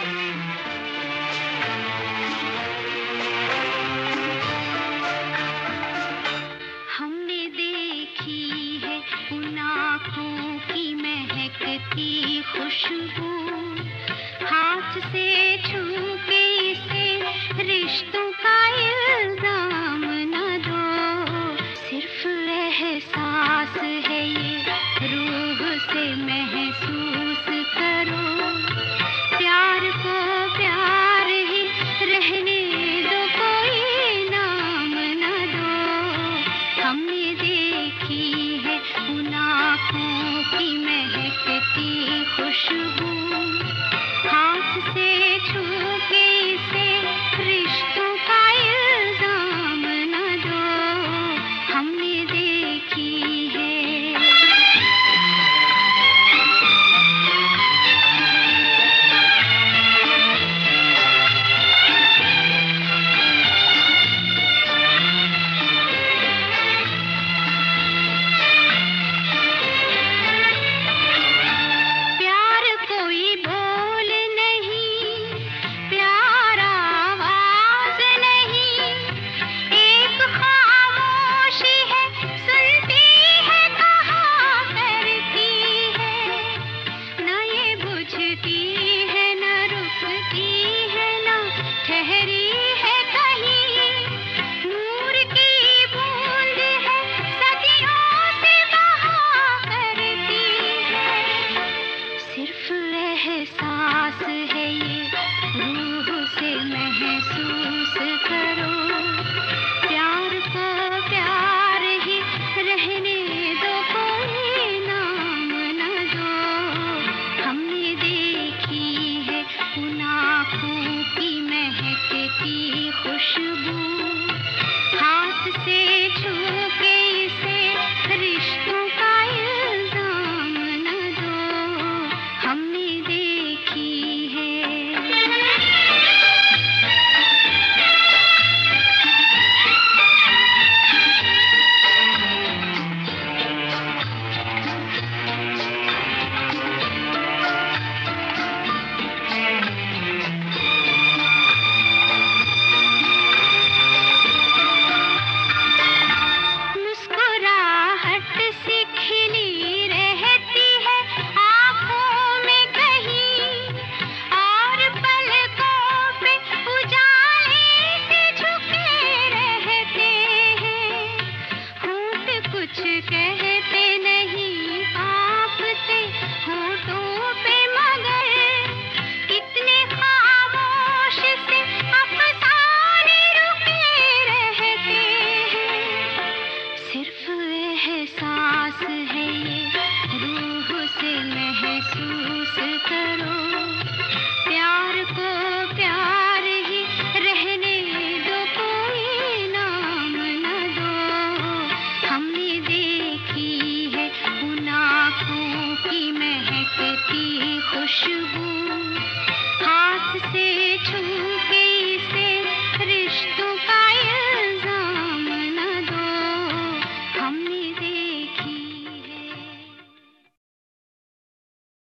हमने देखी है उन आँखों की महकती खुशबू, हाथ से छू के इसे रिश्तों का इल्जाम न दो। सिर्फ एहसास है ये, रूह से महसूस करो। प्यार को प्यार ही रहने दो, कोई नाम न दो। हमने देखी है उन आँखों की महकती खुशबू, हाथ से छू के इसे रिश्तों का इल्जाम न दो। हमने देखी है। एहसास है ये, रूह से महसूस करो। प्यार को प्यार ही रहने दो, कोई नाम न दो। हमने देखी है उन आँखों की महकती खुशबू, हाथ से छू के इसे रिश्तों का इल्जाम न दो। हमने देखी है। मुस्कुराहट सी खिली रहती है आँखों में कहीं, और पलकों पे उजाले से झुके रहते हैं। होंठ कुछ कहते नहीं, कांपते होठों पे, मगर कितने खामोश से अफसाने रुके रहते हैं। सिर्फ एहसास है ये, रूह से महसूस करो।